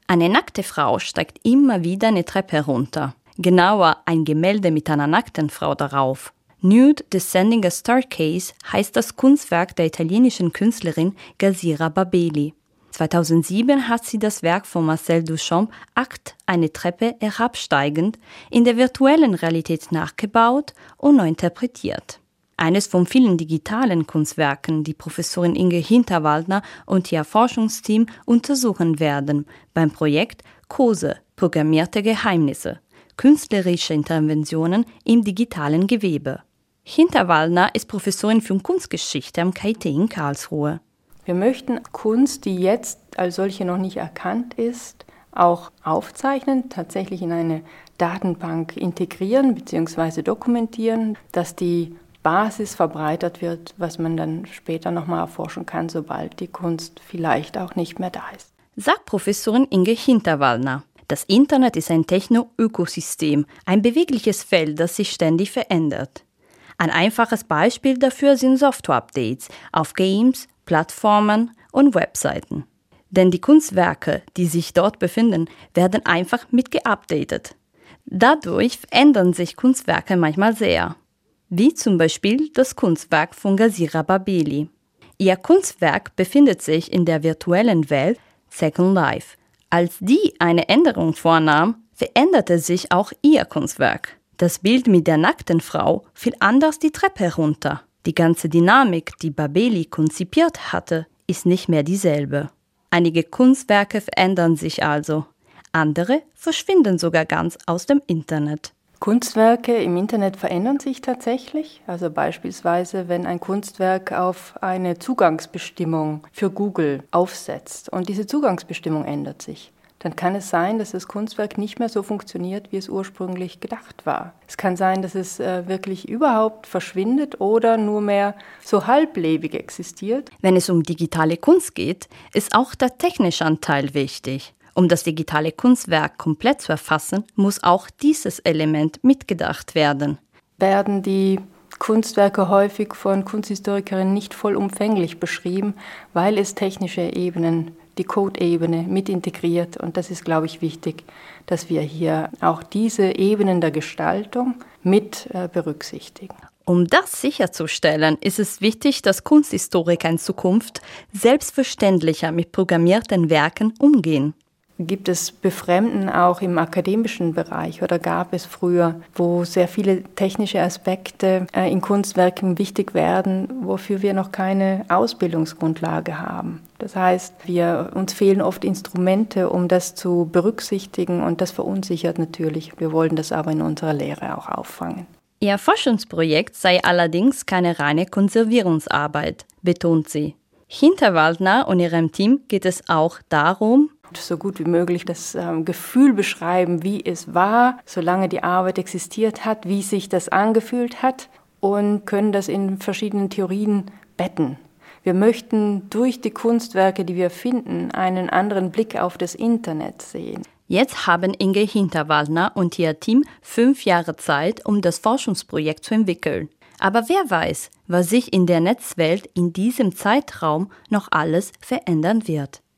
Eine nackte Frau steigt immer wieder eine Treppe herunter. Genauer ein Gemälde mit einer nackten Frau darauf. Nude Descending a Staircase heißt das Kunstwerk der italienischen Künstlerin Gazira Babeli. 2007 hat sie das Werk von Marcel Duchamp Akt, eine Treppe herabsteigend, in der virtuellen Realität nachgebaut und neu interpretiert. Eines von vielen digitalen Kunstwerken, die Professorin Inge Hinterwaldner und ihr Forschungsteam untersuchen werden beim Projekt KOSE, programmierte Geheimnisse, künstlerische Interventionen im digitalen Gewebe. Hinterwaldner ist Professorin für Kunstgeschichte am KIT in Karlsruhe. Wir möchten Kunst, die jetzt als solche noch nicht erkannt ist, auch aufzeichnen, tatsächlich in eine Datenbank integrieren bzw. dokumentieren, dass die Basis verbreitert wird, was man dann später nochmal erforschen kann, sobald die Kunst vielleicht auch nicht mehr da ist. Sagt Professorin Inge Hinterwaldner. Das Internet ist ein Techno-Ökosystem, ein bewegliches Feld, das sich ständig verändert. Ein einfaches Beispiel dafür sind Software-Updates auf Games, Plattformen und Webseiten. Denn die Kunstwerke, die sich dort befinden, werden einfach mitgeupdatet. Dadurch verändern sich Kunstwerke manchmal sehr. Wie zum Beispiel das Kunstwerk von Gazira Babeli. Ihr Kunstwerk befindet sich in der virtuellen Welt Second Life. Als die eine Änderung vornahm, veränderte sich auch ihr Kunstwerk. Das Bild mit der nackten Frau fiel anders die Treppe herunter. Die ganze Dynamik, die Babeli konzipiert hatte, ist nicht mehr dieselbe. Einige Kunstwerke verändern sich also. Andere verschwinden sogar ganz aus dem Internet. Kunstwerke im Internet verändern sich tatsächlich. Also beispielsweise, wenn ein Kunstwerk auf eine Zugangsbestimmung für Google aufsetzt und diese Zugangsbestimmung ändert sich, dann kann es sein, dass das Kunstwerk nicht mehr so funktioniert, wie es ursprünglich gedacht war. Es kann sein, dass es wirklich überhaupt verschwindet oder nur mehr so halblebig existiert. Wenn es um digitale Kunst geht, ist auch der technische Anteil wichtig. Um das digitale Kunstwerk komplett zu erfassen, muss auch dieses Element mitgedacht werden. Werden die Kunstwerke häufig von Kunsthistorikerinnen nicht vollumfänglich beschrieben, weil es technische Ebenen, die Code-Ebene mit integriert. Und das ist, glaube ich, wichtig, dass wir hier auch diese Ebenen der Gestaltung mit berücksichtigen. Um das sicherzustellen, ist es wichtig, dass Kunsthistoriker in Zukunft selbstverständlicher mit programmierten Werken umgehen. Gibt es Befremden auch im akademischen Bereich oder gab es früher, wo sehr viele technische Aspekte in Kunstwerken wichtig werden, wofür wir noch keine Ausbildungsgrundlage haben? Das heißt, uns fehlen oft Instrumente, um das zu berücksichtigen und das verunsichert natürlich. Wir wollen das aber in unserer Lehre auch auffangen. Ihr Forschungsprojekt sei allerdings keine reine Konservierungsarbeit, betont sie. Hinterwaldner und ihrem Team geht es auch darum, so gut wie möglich das Gefühl beschreiben, wie es war, solange die Arbeit existiert hat, wie sich das angefühlt hat und können das in verschiedenen Theorien betten. Wir möchten durch die Kunstwerke, die wir finden, einen anderen Blick auf das Internet sehen. Jetzt haben Inge Hinterwaldner und ihr Team 5 Jahre Zeit, um das Forschungsprojekt zu entwickeln. Aber wer weiß, was sich in der Netzwelt in diesem Zeitraum noch alles verändern wird.